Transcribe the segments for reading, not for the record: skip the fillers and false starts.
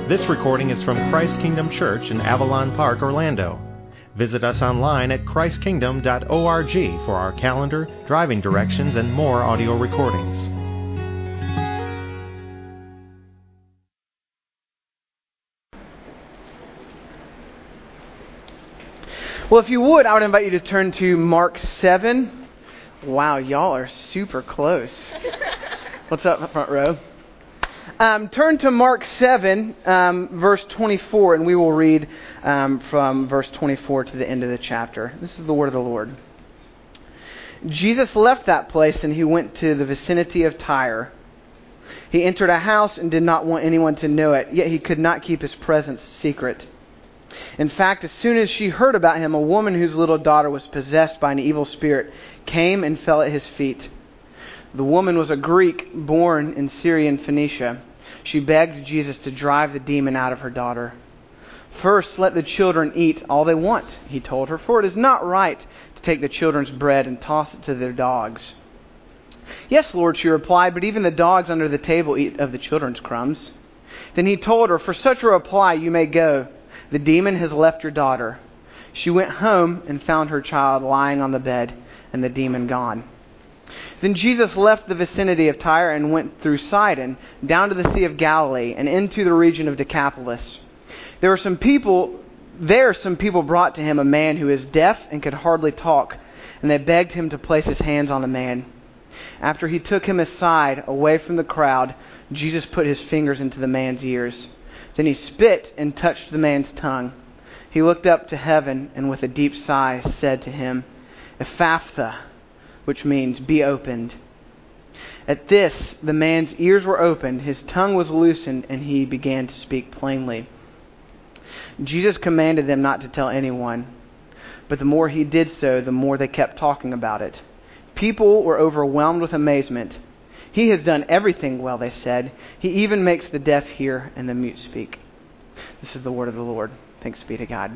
This recording is from Christ Kingdom Church in Avalon Park, Orlando. Visit us online at christkingdom.org for our calendar, driving directions, and more audio recordings. Well, if you would, I would invite you to turn to Mark 7. Wow, y'all are super close. What's up, front row? Turn to Mark 7, verse 24, and we will read from verse 24 to the end of the chapter. This is the word of the Lord. Jesus left that place and he went to the vicinity of Tyre. He entered a house and did not want anyone to know it, yet he could not keep his presence secret. In fact, as soon as she heard about him, a woman whose little daughter was possessed by an evil spirit came and fell at his feet. The woman was a Greek born in Syrian Phoenicia. She begged Jesus to drive the demon out of her daughter. "First, let the children eat all they want," he told her, "for it is not right to take the children's bread and toss it to their dogs." "Yes, Lord," she replied, "but even the dogs under the table eat of the children's crumbs." Then he told her, "For such a reply you may go. The demon has left your daughter." She went home and found her child lying on the bed and the demon gone. Then Jesus left the vicinity of Tyre and went through Sidon, down to the Sea of Galilee, and into the region of Decapolis. Some people brought to him a man who is deaf and could hardly talk, and they begged him to place his hands on the man. After he took him aside, away from the crowd, Jesus put his fingers into the man's ears. Then he spit and touched the man's tongue. He looked up to heaven and with a deep sigh said to him, "Ephphatha," which means "be opened." At this, the man's ears were opened, his tongue was loosened, and he began to speak plainly. Jesus commanded them not to tell anyone, but the more he did so, the more they kept talking about it. People were overwhelmed with amazement. "He has done everything well," they said. "He even makes the deaf hear and the mute speak." This is the word of the Lord. Thanks be to God.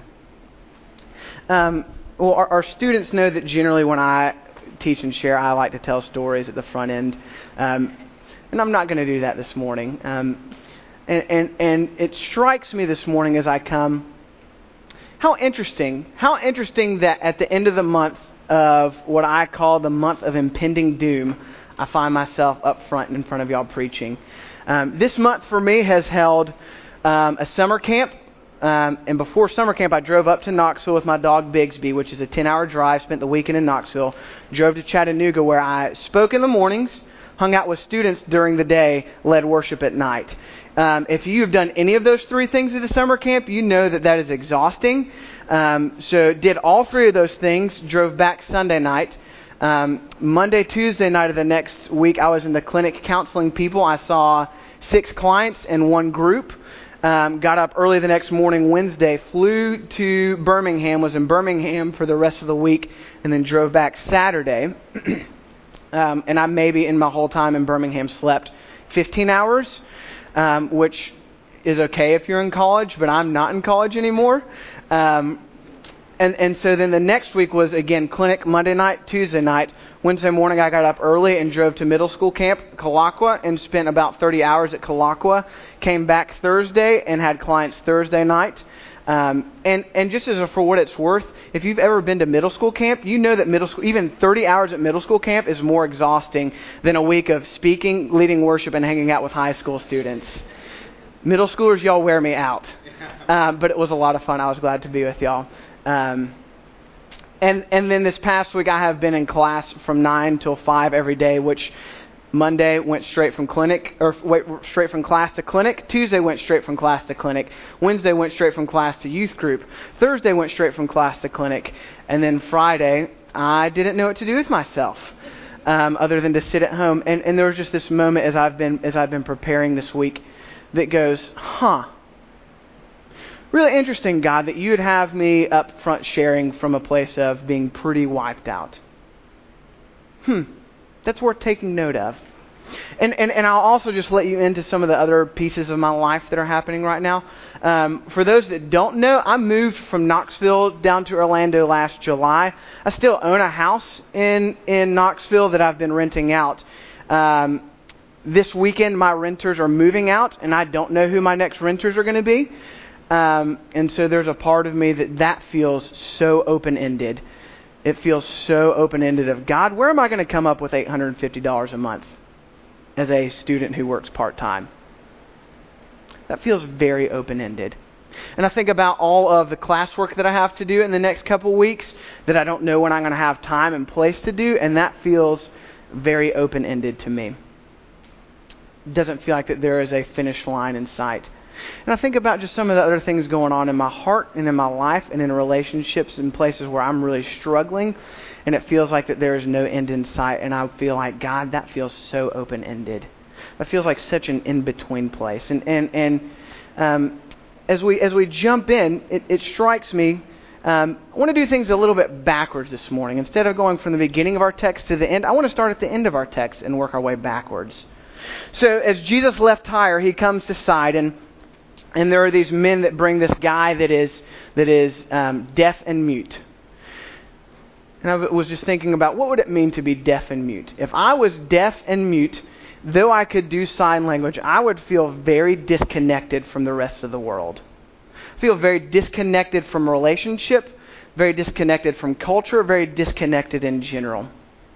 Our students know that generally when I teach and share, I like to tell stories at the front end. And I'm not going to do that this morning. And it strikes me this morning as I come, how interesting that at the end of the month of what I call the month of impending doom, I find myself up front in front of y'all preaching. This month for me has held a summer camp. And before summer camp, I drove up to Knoxville with my dog Bigsby, which is a 10-hour drive, spent the weekend in Knoxville, drove to Chattanooga where I spoke in the mornings, hung out with students during the day, led worship at night. If you've done any of those three things at a summer camp, you know that is exhausting. So did all three of those things, drove back Sunday night. Monday, Tuesday night of the next week, I was in the clinic counseling people. I saw 6 clients in one group. Got up early the next morning, Wednesday, flew to Birmingham, was in Birmingham for the rest of the week, and then drove back Saturday. And I maybe in my whole time in Birmingham slept 15 hours, which is okay if you're in college, but I'm not in college anymore. And so then the next week was, again, clinic Monday night, Tuesday night. Wednesday morning I got up early and drove to middle school camp, Colaqua, and spent about 30 hours at Colaqua. Came back Thursday and had clients Thursday night. And just for what it's worth, if you've ever been to middle school camp, you know that middle school, even 30 hours at middle school camp is more exhausting than a week of speaking, leading worship, and hanging out with high school students. Middle schoolers, y'all wear me out. But it was a lot of fun. I was glad to be with y'all. And then this past week I have been in class from 9 till 5 every day, which Monday went straight from straight from class to clinic. Tuesday went straight from class to clinic. Wednesday went straight from class to youth group. Thursday went straight from class to clinic. And then Friday, I didn't know what to do with myself, other than to sit at home. And there was just this moment as I've been preparing this week that goes, really interesting, God, that you'd have me up front sharing from a place of being pretty wiped out. That's worth taking note of. And I'll also just let you into some of the other pieces of my life that are happening right now. For those that don't know, I moved from Knoxville down to Orlando last July. I still own a house in Knoxville that I've been renting out. This weekend, my renters are moving out, and I don't know who my next renters are going to be. And so there's a part of me that feels so open-ended. It feels so open-ended of, God, where am I going to come up with $850 a month as a student who works part-time? That feels very open-ended. And I think about all of the classwork that I have to do in the next couple of weeks that I don't know when I'm going to have time and place to do, and that feels very open-ended to me. It doesn't feel like that there is a finish line in sight. And I think about just some of the other things going on in my heart and in my life and in relationships and places where I'm really struggling, and it feels like that there is no end in sight, and I feel like, God, that feels so open-ended. That feels like such an in-between place. And as we jump in, it strikes me, I want to do things a little bit backwards this morning. Instead of going from the beginning of our text to the end, I want to start at the end of our text and work our way backwards. So as Jesus left Tyre, he comes to Sidon, and there are these men that bring this guy that is deaf and mute. And I was just thinking about, what would it mean to be deaf and mute? If I was deaf and mute, though I could do sign language, I would feel very disconnected from the rest of the world. I feel very disconnected from relationship, very disconnected from culture, very disconnected in general.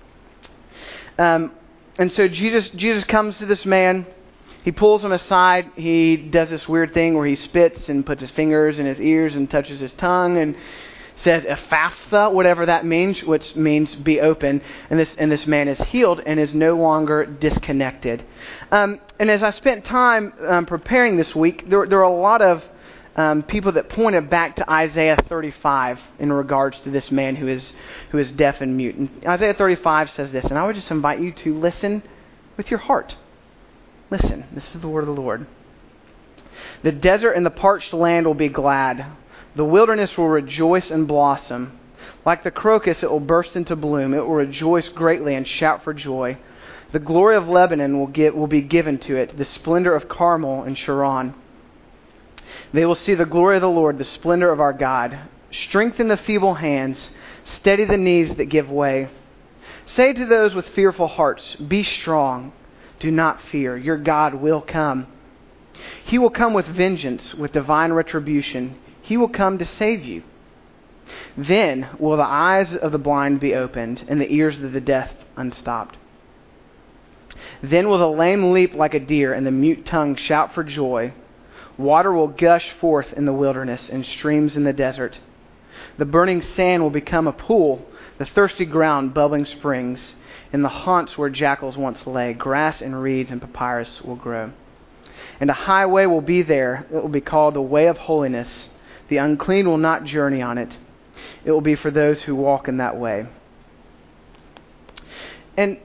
And so Jesus comes to this man. He pulls him aside. He does this weird thing where he spits and puts his fingers in his ears and touches his tongue and says "Ephphatha," whatever that means, which means be open. And this man is healed and is no longer disconnected. And as I spent time preparing this week, there are a lot of people that pointed back to Isaiah 35 in regards to this man who is deaf and mute. And Isaiah 35 says this, and I would just invite you to listen with your heart. Listen, this is the word of the Lord. The desert and the parched land will be glad. The wilderness will rejoice and blossom. Like the crocus, it will burst into bloom. It will rejoice greatly and shout for joy. The glory of Lebanon will be given to it, the splendor of Carmel and Sharon. They will see the glory of the Lord, the splendor of our God. Strengthen the feeble hands. Steady the knees that give way. Say to those with fearful hearts, be strong. Do not fear. Your God will come. He will come with vengeance, with divine retribution. He will come to save you. Then will the eyes of the blind be opened, and the ears of the deaf unstopped. Then will the lame leap like a deer, and the mute tongue shout for joy. Water will gush forth in the wilderness, and streams in the desert. The burning sand will become a pool, the thirsty ground bubbling springs. In the haunts where jackals once lay, grass and reeds and papyrus will grow. And a highway will be there. It will be called the way of holiness. The unclean will not journey on it. It will be for those who walk in that way. And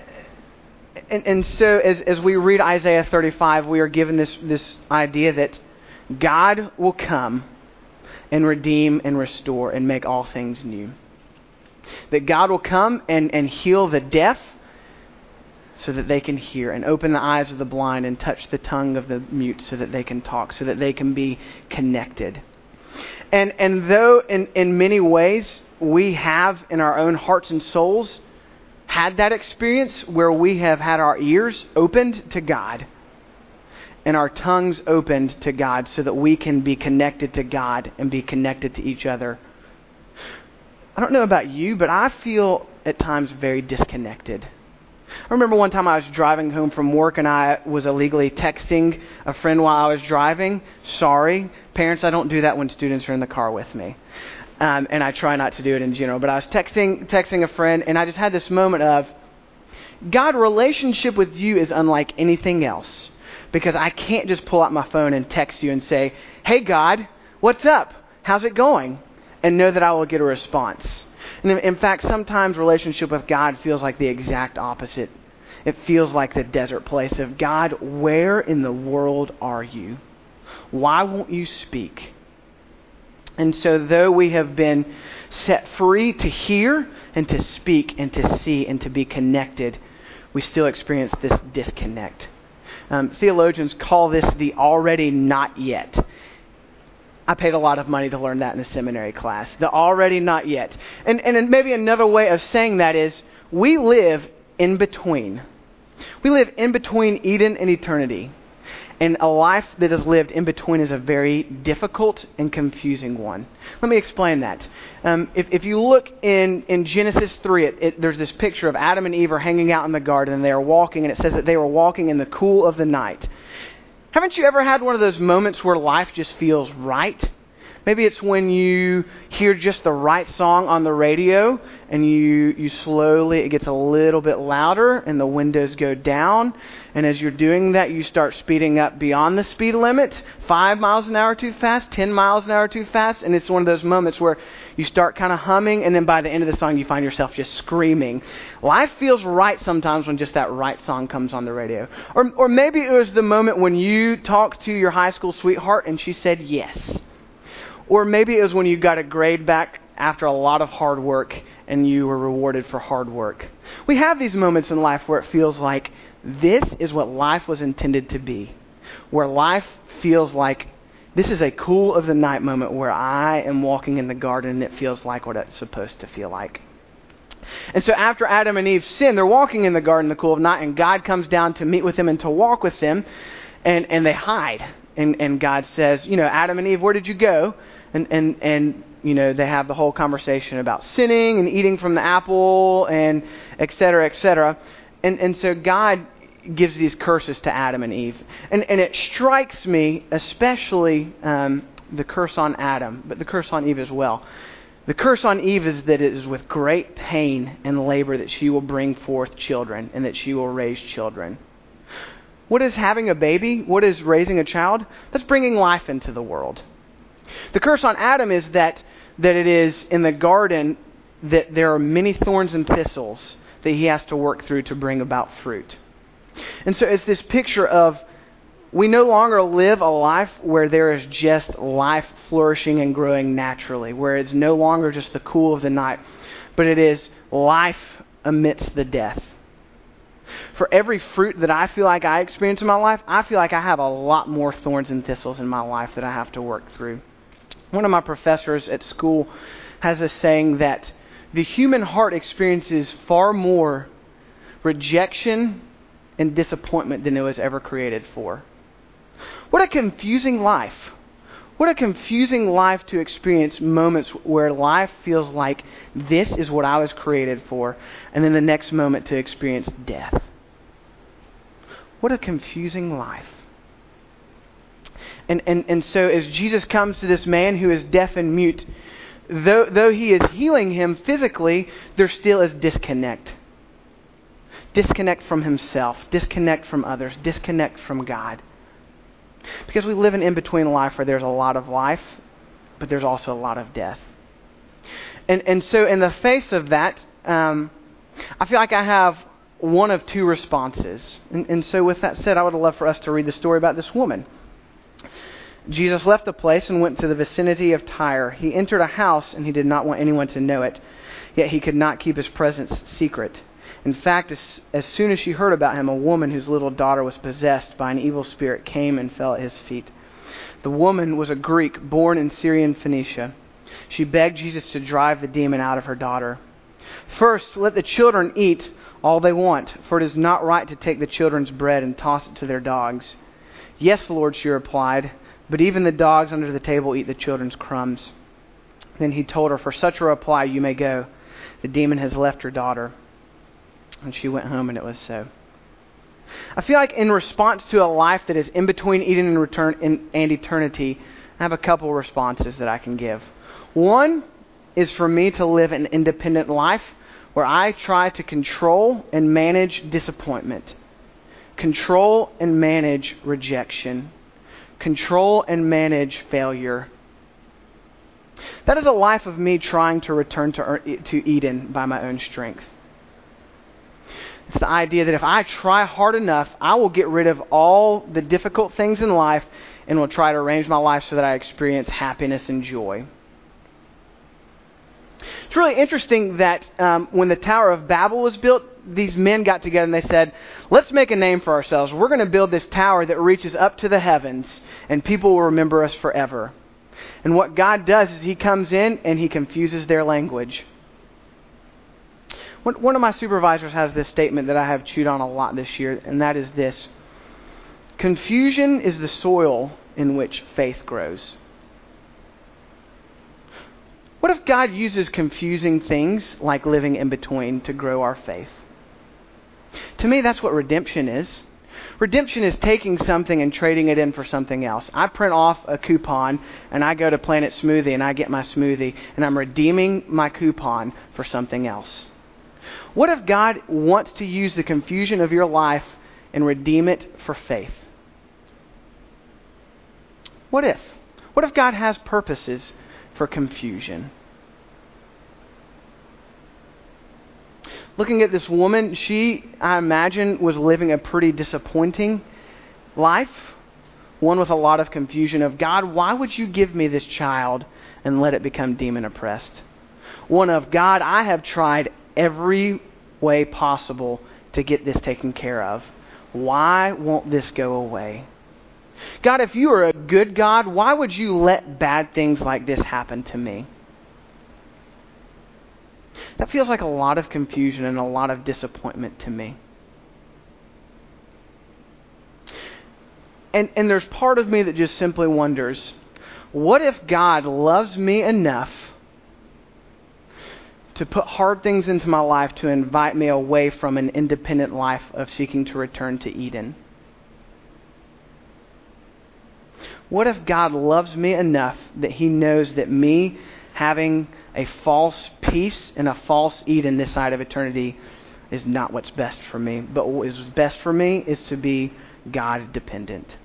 so as we read Isaiah 35, we are given this idea that God will come and redeem and restore and make all things new. That God will come and heal the deaf so that they can hear, and open the eyes of the blind and touch the tongue of the mute so that they can talk, so that they can be connected. And though in many ways we have in our own hearts and souls had that experience where we have had our ears opened to God and our tongues opened to God so that we can be connected to God and be connected to each other, I don't know about you, but I feel at times very disconnected. I remember one time I was driving home from work and I was illegally texting a friend while I was driving. Sorry. Parents, I don't do that when students are in the car with me. And I try not to do it in general. But I was texting a friend, and I just had this moment of, God, relationship with you is unlike anything else. Because I can't just pull out my phone and text you and say, hey, God, what's up? How's it going? And know that I will get a response. And in fact, sometimes relationship with God feels like the exact opposite. It feels like the desert place of, God, where in the world are you? Why won't you speak? And so though we have been set free to hear and to speak and to see and to be connected, we still experience this disconnect. Theologians call this the already not yet. I paid a lot of money to learn that in a seminary class. The already not yet. And maybe another way of saying that is we live in between. We live in between Eden and eternity. And a life that is lived in between is a very difficult and confusing one. Let me explain that. If you look in Genesis 3, there's this picture of Adam and Eve are hanging out in the garden, and they are walking, and it says that they were walking in the cool of the night. Haven't you ever had one of those moments where life just feels right? Maybe it's when you hear just the right song on the radio and you slowly, it gets a little bit louder and the windows go down. And as you're doing that, you start speeding up beyond the speed limit. 5 miles an hour too fast, 10 miles an hour too fast. And it's one of those moments where you start kind of humming, and then by the end of the song, you find yourself just screaming. Life feels right sometimes when just that right song comes on the radio. Or maybe it was the moment when you talked to your high school sweetheart and she said yes. Or maybe it was when you got a grade back after a lot of hard work and you were rewarded for hard work. We have these moments in life where it feels like this is what life was intended to be. Where life feels like this is a cool of the night moment where I am walking in the garden and it feels like what it's supposed to feel like. And so after Adam and Eve sin, they're walking in the garden in the cool of night, and God comes down to meet with them and to walk with them, and they hide. And God says, Adam and Eve, where did you go? And they have the whole conversation about sinning and eating from the apple and et cetera, et cetera. And so God gives these curses to Adam and Eve. And it strikes me, especially the curse on Adam, but the curse on Eve as well. The curse on Eve is that it is with great pain and labor that she will bring forth children and that she will raise children. What is having a baby? What is raising a child? That's bringing life into the world. The curse on Adam is that it is in the garden that there are many thorns and thistles that he has to work through to bring about fruit. And so it's this picture of we no longer live a life where there is just life flourishing and growing naturally, where it's no longer just the cool of the night, but it is life amidst the death. For every fruit that I feel like I experience in my life, I feel like I have a lot more thorns and thistles in my life that I have to work through. One of my professors at school has a saying that the human heart experiences far more rejection and disappointment than it was ever created for. What a confusing life. What a confusing life to experience moments where life feels like this is what I was created for, and then the next moment to experience death. What a confusing life. And so as Jesus comes to this man who is deaf and mute, though he is healing him physically, there still is disconnect. Disconnect from himself, disconnect from others, disconnect from God. Because we live an in-between life where there's a lot of life, but there's also a lot of death. And so in the face of that, I feel like I have one of two responses. And so with that said, I would love for us to read the story about this woman. Jesus left the place and went to the vicinity of Tyre. He entered a house, and he did not want anyone to know it. Yet he could not keep his presence secret. In fact, as soon as she heard about him, a woman whose little daughter was possessed by an evil spirit came and fell at his feet. The woman was a Greek born in Syrian Phoenicia. She begged Jesus to drive the demon out of her daughter. First, let the children eat all they want, for it is not right to take the children's bread and toss it to their dogs. Yes, Lord, she replied, but even the dogs under the table eat the children's crumbs. Then he told her, for such a reply you may go. The demon has left your daughter. And she went home, and it was so. I feel like in response to a life that is in between Eden and eternity, I have a couple responses that I can give. One is for me to live an independent life where I try to control and manage disappointment, control and manage rejection, control and manage failure. That is a life of me trying to return to Eden by my own strength. It's the idea that if I try hard enough, I will get rid of all the difficult things in life and will try to arrange my life so that I experience happiness and joy. It's really interesting that when the Tower of Babel was built, these men got together and they said, let's make a name for ourselves. We're going to build this tower that reaches up to the heavens and people will remember us forever. And what God does is he comes in and he confuses their language. One of my supervisors has this statement that I have chewed on a lot this year, and that is this: confusion is the soil in which faith grows. What if God uses confusing things like living in between to grow our faith? To me, that's what redemption is. Redemption is taking something and trading it in for something else. I print off a coupon and I go to Planet Smoothie and I get my smoothie, and I'm redeeming my coupon for something else. What if God wants to use the confusion of your life and redeem it for faith? What if? What if God has purposes for confusion? Looking at this woman, she, I imagine, was living a pretty disappointing life. One with a lot of confusion of, God, why would you give me this child and let it become demon oppressed? One of, God, I have tried every way possible to get this taken care of. Why won't this go away? God, if you are a good God, why would you let bad things like this happen to me? That feels like a lot of confusion and a lot of disappointment to me. And there's part of me that just simply wonders, what if God loves me enough to put hard things into my life to invite me away from an independent life of seeking to return to Eden? What if God loves me enough that He knows that me having a false peace and a false Eden this side of eternity is not what's best for me, but what is best for me is to be God dependent?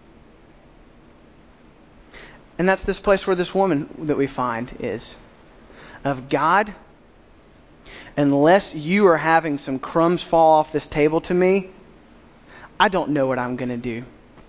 And that's this place where this woman that we find is. Of, God, unless you are having some crumbs fall off this table to me, I don't know what I'm going to do.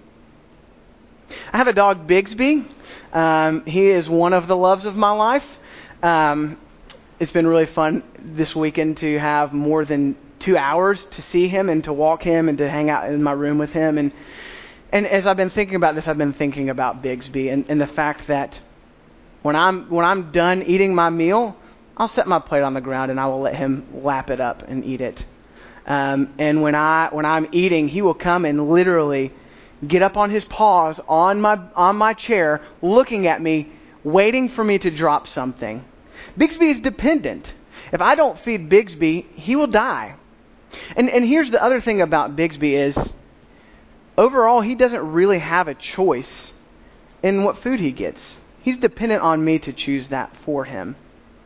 I have a dog, Bigsby. He is one of the loves of my life. It's been really fun this weekend to have more than 2 hours to see him and to walk him and to hang out in my room with him. And as I've been thinking about this, I've been thinking about Bigsby and the fact that when I'm done eating my meal, I'll set my plate on the ground and I will let him lap it up and eat it. And when I'm eating, he will come and literally get up on his paws on my chair, looking at me, waiting for me to drop something. Bigsby is dependent. If I don't feed Bigsby, he will die. And here's the other thing about Bigsby is, overall, he doesn't really have a choice in what food he gets. He's dependent on me to choose that for him.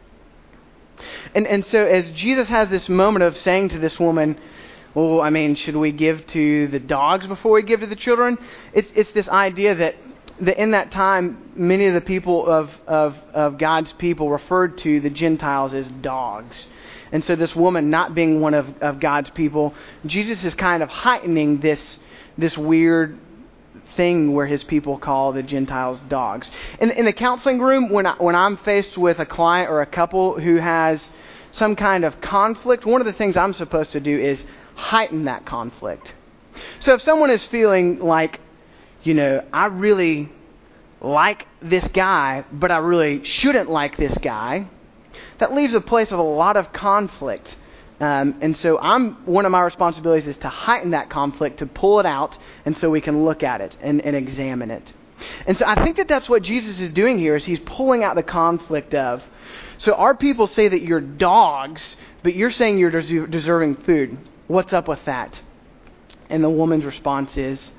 And so as Jesus has this moment of saying to this woman, well, I mean, should we give to the dogs before we give to the children? It's this idea that in that time, many of the people of God's people referred to the Gentiles as dogs. And so this woman not being one of God's people, Jesus is kind of heightening this weird thing where his people call the Gentiles dogs. In the counseling room, when I'm faced with a client or a couple who has some kind of conflict, one of the things I'm supposed to do is heighten that conflict. So if someone is feeling like, I really like this guy, but I really shouldn't like this guy, that leaves a place of a lot of conflict. And so one of my responsibilities is to heighten that conflict, to pull it out, and so we can look at it and examine it. And so I think that's what Jesus is doing here, is he's pulling out the conflict of, so our people say that you're dogs, but you're saying you're deserving food. What's up with that? And the woman's response is,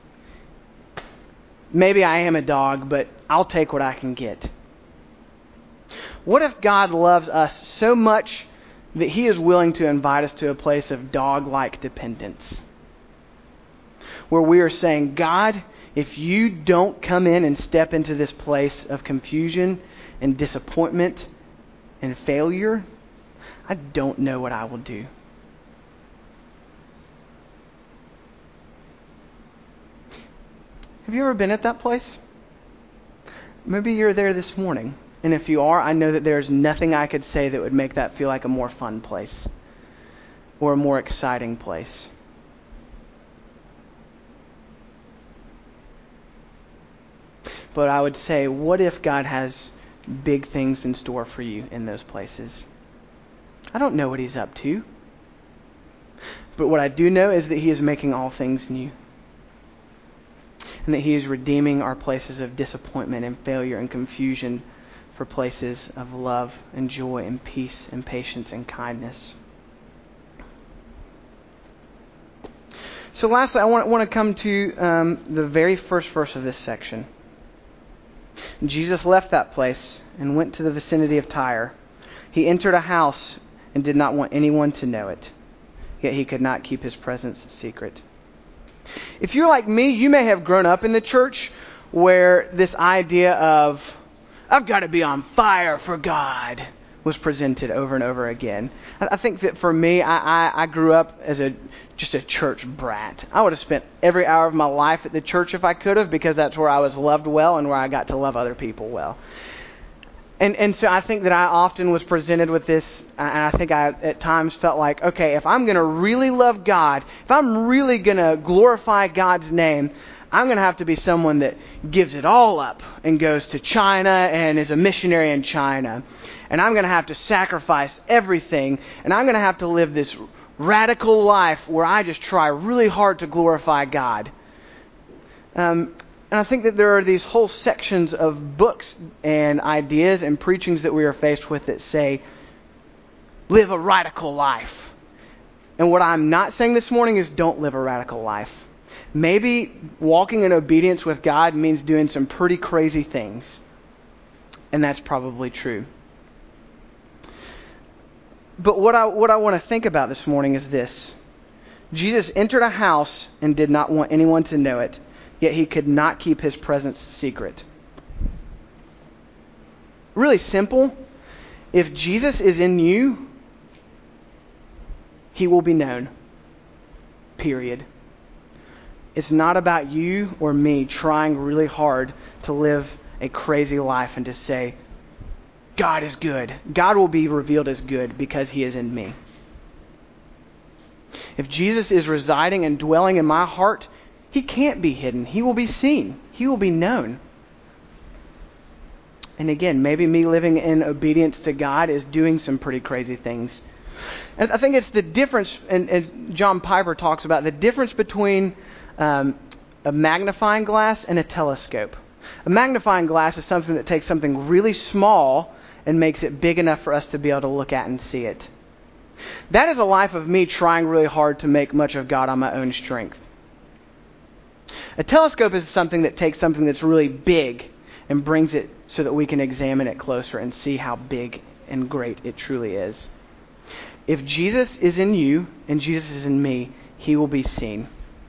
maybe I am a dog, but I'll take what I can get. What if God loves us so much that he is willing to invite us to a place of dog-like dependence? Where we are saying, God, if you don't come in and step into this place of confusion and disappointment and failure, I don't know what I will do. Have you ever been at that place? Maybe you're there this morning. And if you are, I know that there's nothing I could say that would make that feel like a more fun place or a more exciting place. But I would say, what if God has big things in store for you in those places? I don't know what He's up to. But what I do know is that He is making all things new. And that He is redeeming our places of disappointment and failure and confusion for places of love and joy and peace and patience and kindness. So lastly, I want to come to the very first verse of this section. Jesus left that place and went to the vicinity of Tyre. He entered a house and did not want anyone to know it. Yet He could not keep His presence secret. If you're like me, you may have grown up in the church where this idea of, I've got to be on fire for God, was presented over and over again. I think that for me, I grew up as just a church brat. I would have spent every hour of my life at the church if I could have, because that's where I was loved well and where I got to love other people well. And so I think that I often was presented with this, and I think I at times felt like, okay, if I'm going to really love God, if I'm really going to glorify God's name, I'm going to have to be someone that gives it all up and goes to China and is a missionary in China. And I'm going to have to sacrifice everything, and I'm going to have to live this radical life where I just try really hard to glorify God. And I think that there are these whole sections of books and ideas and preachings that we are faced with that say, live a radical life. And what I'm not saying this morning is don't live a radical life. Maybe walking in obedience with God means doing some pretty crazy things. And that's probably true. But what I want to think about this morning is this. Jesus entered a house and did not want anyone to know it, yet He could not keep His presence secret. Really simple. If Jesus is in you, He will be known. Period. It's not about you or me trying really hard to live a crazy life and to say, God is good. God will be revealed as good because He is in me. If Jesus is residing and dwelling in my heart, He can't be hidden. He will be seen. He will be known. And again, maybe me living in obedience to God is doing some pretty crazy things. And I think it's the difference, and John Piper talks about the difference between a magnifying glass and a telescope. A magnifying glass is something that takes something really small and makes it big enough for us to be able to look at and see it. That is a life of me trying really hard to make much of God on my own strength. A telescope is something that takes something that's really big and brings it so that we can examine it closer and see how big and great it truly is. If Jesus is in you and Jesus is in me, He will be seen.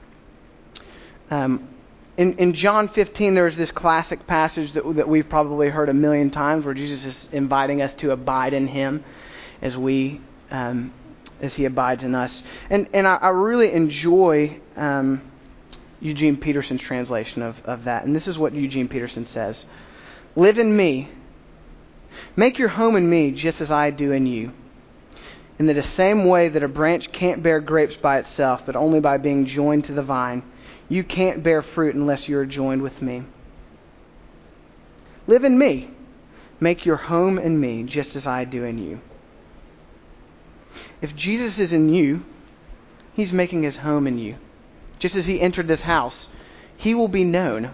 In John 15, there's this classic passage that we've probably heard a million times where Jesus is inviting us to abide in Him as He abides in us. And I really enjoy Eugene Peterson's translation of that. And this is what Eugene Peterson says. Live in me. Make your home in me just as I do in you. In the same way that a branch can't bear grapes by itself, but only by being joined to the vine, you can't bear fruit unless you are joined with me. Live in me. Make your home in me just as I do in you. If Jesus is in you, He's making His home in you. Just as He entered this house, He will be known.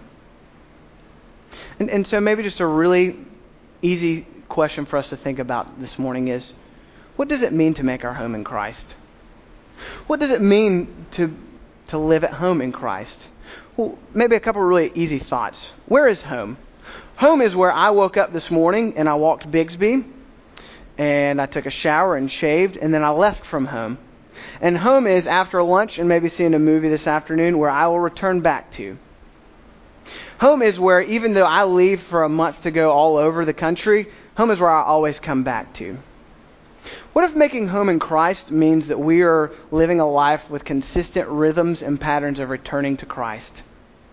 And so maybe just a really easy question for us to think about this morning is, what does it mean to make our home in Christ? What does it mean to live at home in Christ? Well, maybe a couple of really easy thoughts. Where is home? Home is where I woke up this morning and I walked Bigsby and I took a shower and shaved and then I left from home. And home is after lunch and maybe seeing a movie this afternoon where I will return back to. Home is where even though I leave for a month to go all over the country, home is where I always come back to. What if making home in Christ means that we are living a life with consistent rhythms and patterns of returning to Christ?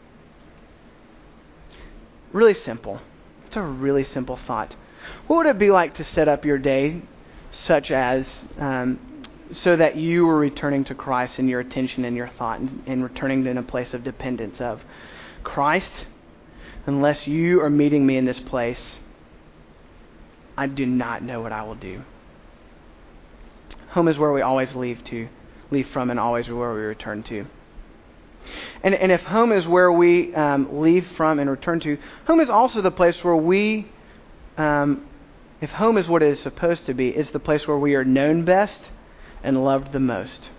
Really simple. It's a really simple thought. What would it be like to set up your day such as so that you are returning to Christ in your attention and your thought and returning in a place of dependence of Christ? Unless you are meeting me in this place, I do not know what I will do. home is where we always leave from, and always where we return to. And if home is where we leave from and return to, home is also the place where we, if home is what it is supposed to be, it's the place where we are known best and loved the most.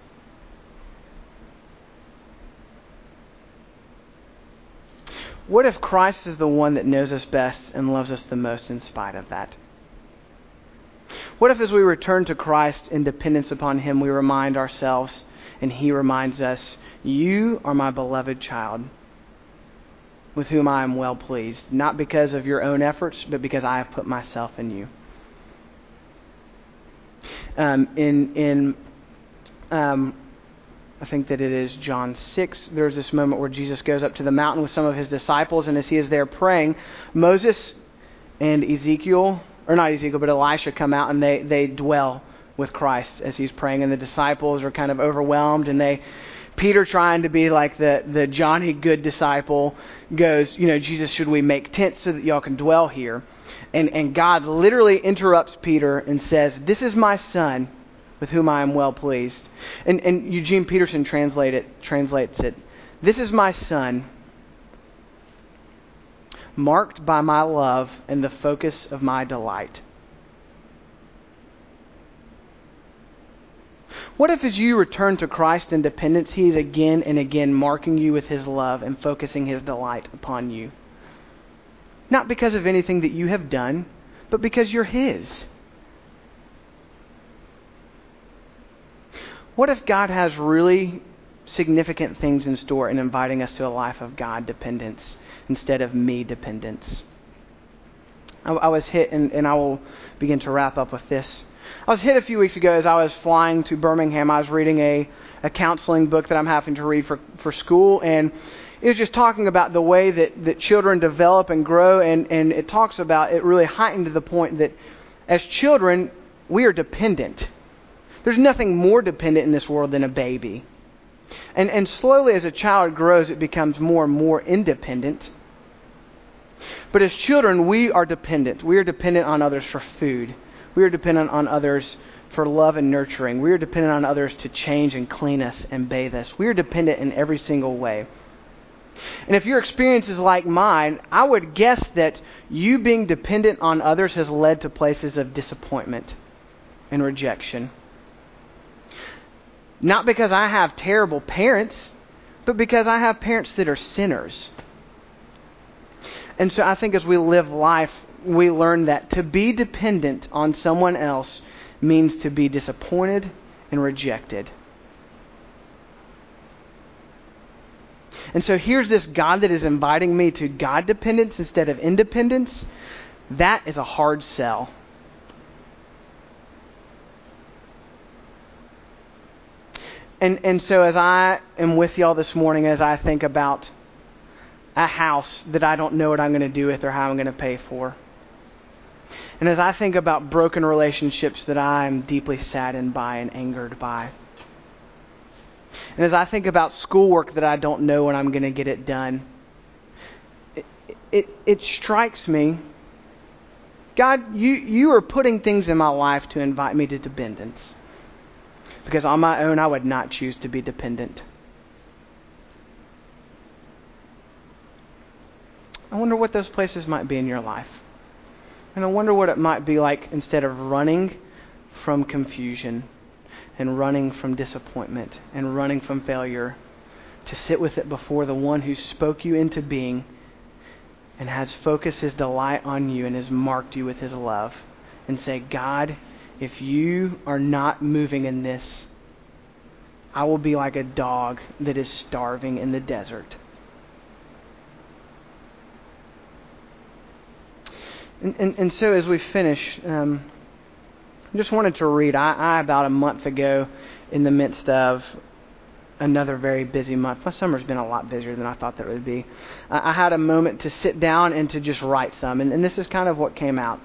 What if Christ is the one that knows us best and loves us the most in spite of that? What if as we return to Christ in dependence upon Him, we remind ourselves and He reminds us, you are my beloved child with whom I am well pleased, not because of your own efforts, but because I have put myself in you. I think that it is John 6, there's this moment where Jesus goes up to the mountain with some of His disciples, and as He is there praying, Moses and Elisha come out, and they dwell with Christ as He's praying, and the disciples are kind of overwhelmed, and Peter, trying to be like the Johnny good disciple, goes, Jesus, should we make tents so that y'all can dwell here? And God literally interrupts Peter and says, this is my son with whom I am well pleased. And Eugene Peterson translates it, this is my son, marked by my love and the focus of my delight. What if as you return to Christ in dependence, He is again and again marking you with His love and focusing His delight upon you? Not because of anything that you have done, but because you're His. What if God has really significant things in store in inviting us to a life of God dependence instead of me dependence? I was hit, and I will begin to wrap up with this. I was hit a few weeks ago as I was flying to Birmingham. I was reading a counseling book that I'm having to read for school, and it was just talking about the way that children develop and grow, and it talks about, it really heightened to the point that as children, we are dependent. There's nothing more dependent in this world than a baby. And slowly as a child grows, it becomes more and more independent. But as children, we are dependent. We are dependent on others for food. We are dependent on others for love and nurturing. We are dependent on others to change and clean us and bathe us. We are dependent in every single way. And if your experience is like mine, I would guess that you being dependent on others has led to places of disappointment and rejection. Not because I have terrible parents, but because I have parents that are sinners. And so I think as we live life, we learn that to be dependent on someone else means to be disappointed and rejected. And so here's this God that is inviting me to God dependence instead of independence. That is a hard sell. And so as I am with y'all this morning, as I think about a house that I don't know what I'm going to do with or how I'm going to pay for, and as I think about broken relationships that I'm deeply saddened by and angered by, and as I think about schoolwork that I don't know when I'm going to get it done, it strikes me, God, you are putting things in my life to invite me to dependence. Because on my own, I would not choose to be dependent. I wonder what those places might be in your life. And I wonder what it might be like instead of running from confusion and running from disappointment and running from failure, to sit with it before the one who spoke you into being and has focused His delight on you and has marked you with His love, and say, God, if you are not moving in this, I will be like a dog that is starving in the desert. And so as we finish, I just wanted to read. I about a month ago, in the midst of another very busy month, my summer's been a lot busier than I thought that it would be, I had a moment to sit down and to just write some. And this is kind of what came out.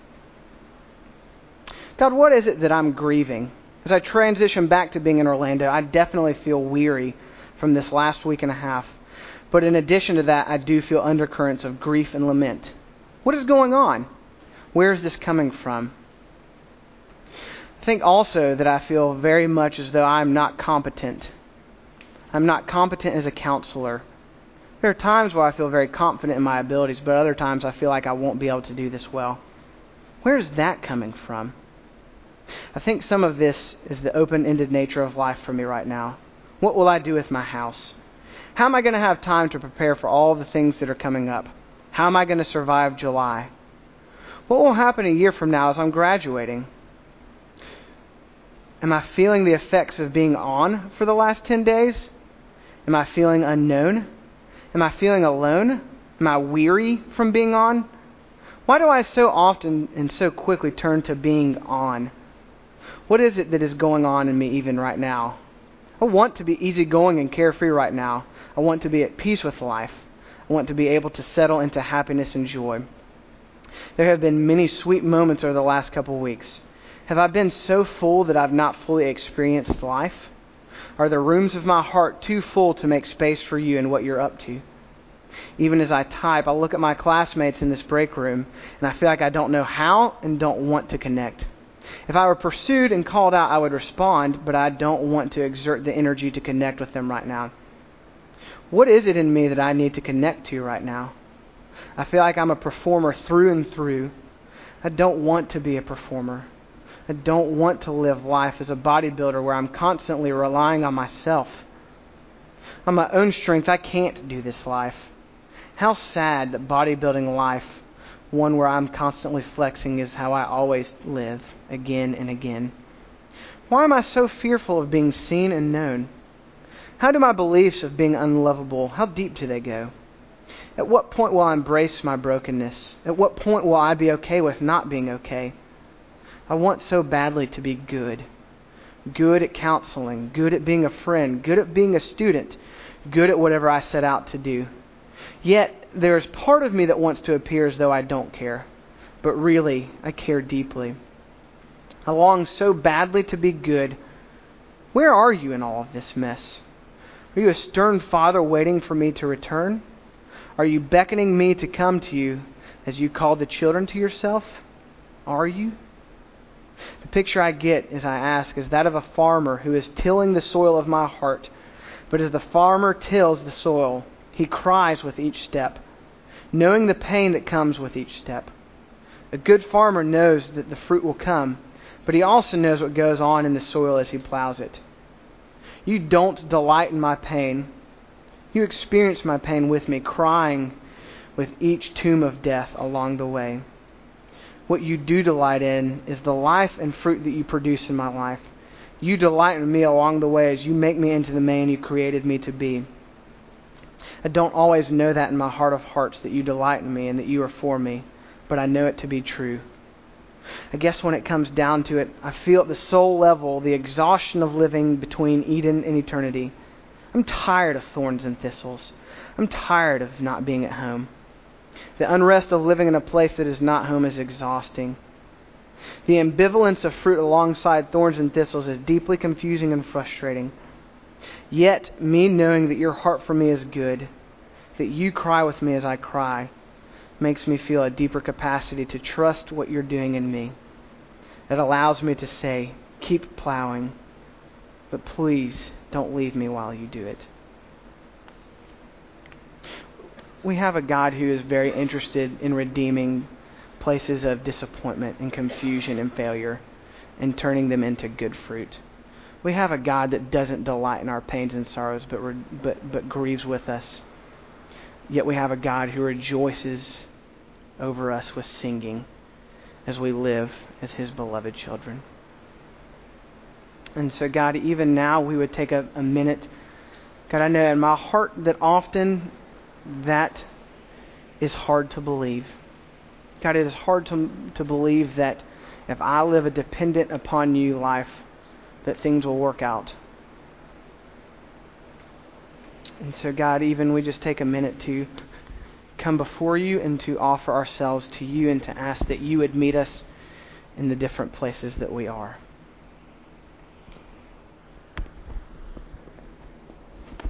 God, what is it that I'm grieving? As I transition back to being in Orlando, I definitely feel weary from this last week and a half. But in addition to that, I do feel undercurrents of grief and lament. What is going on? Where is this coming from? I think also that I feel very much as though I'm not competent. I'm not competent as a counselor. There are times where I feel very confident in my abilities, but other times I feel like I won't be able to do this well. Where is that coming from? I think some of this is the open-ended nature of life for me right now. What will I do with my house? How am I going to have time to prepare for all of the things that are coming up? How am I going to survive July? What will happen a year from now as I'm graduating? Am I feeling the effects of being on for the last 10 days? Am I feeling unknown? Am I feeling alone? Am I weary from being on? Why do I so often and so quickly turn to being on? What is it that is going on in me even right now? I want to be easygoing and carefree right now. I want to be at peace with life. I want to be able to settle into happiness and joy. There have been many sweet moments over the last couple weeks. Have I been so full that I've not fully experienced life? Are the rooms of my heart too full to make space for you and what you're up to? Even as I type, I look at my classmates in this break room, and I feel like I don't know how and don't want to connect. If I were pursued and called out, I would respond, but I don't want to exert the energy to connect with them right now. What is it in me that I need to connect to right now? I feel like I'm a performer through and through. I don't want to be a performer. I don't want to live life as a bodybuilder where I'm constantly relying on myself. On my own strength, I can't do this life. How sad that bodybuilding life, one where I'm constantly flexing, is how I always live, again and again. Why am I so fearful of being seen and known? How do my beliefs of being unlovable, how deep do they go? At what point will I embrace my brokenness? At what point will I be okay with not being okay? I want so badly to be good. Good at counseling, good at being a friend, good at being a student, good at whatever I set out to do. Yet, there is part of me that wants to appear as though I don't care. But really, I care deeply. I long so badly to be good. Where are you in all of this mess? Are you a stern father waiting for me to return? Are you beckoning me to come to you as you called the children to yourself? Are you? The picture I get as I ask is that of a farmer who is tilling the soil of my heart. But as the farmer tills the soil, he cries with each step, knowing the pain that comes with each step. A good farmer knows that the fruit will come, but he also knows what goes on in the soil as he plows it. You don't delight in my pain. You experience my pain with me, crying with each tomb of death along the way. What you do delight in is the life and fruit that you produce in my life. You delight in me along the way as you make me into the man you created me to be. I don't always know that in my heart of hearts, that you delight in me and that you are for me, but I know it to be true. I guess when it comes down to it, I feel at the soul level the exhaustion of living between Eden and eternity. I'm tired of thorns and thistles. I'm tired of not being at home. The unrest of living in a place that is not home is exhausting. The ambivalence of fruit alongside thorns and thistles is deeply confusing and frustrating. Yet, me knowing that your heart for me is good, that you cry with me as I cry, makes me feel a deeper capacity to trust what you're doing in me. It allows me to say, keep plowing, but please don't leave me while you do it. We have a God who is very interested in redeeming places of disappointment and confusion and failure and turning them into good fruit. We have a God that doesn't delight in our pains and sorrows, but grieves with us. Yet we have a God who rejoices over us with singing as we live as His beloved children. And so, God, even now we would take a minute. God, I know in my heart that often that is hard to believe. God, it is hard to believe that if I live a dependent upon you life, that things will work out. And so, God, even we just take a minute to come before you and to offer ourselves to you and to ask that you would meet us in the different places that we are.